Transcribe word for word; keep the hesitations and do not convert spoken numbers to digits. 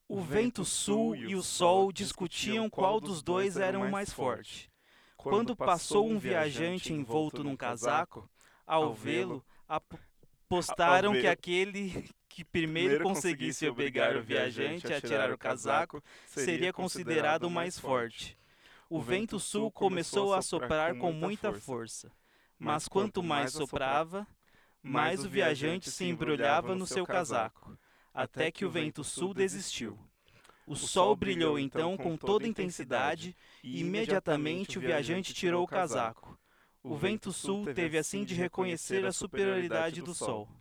O vento sul e o sol discutiam qual dos dois era o mais forte. Quando passou um viajante envolto num casaco, ao vê-lo, apostaram que aquele que primeiro conseguisse obrigar o viajante a tirar o casaco seria considerado o mais forte. O vento sul começou a soprar com muita força, mas quanto mais soprava, mais o viajante se embrulhava no seu casaco, até que o vento sul desistiu. O sol brilhou então com toda intensidade e imediatamente o viajante tirou o casaco. O vento sul teve assim de reconhecer a superioridade do sol.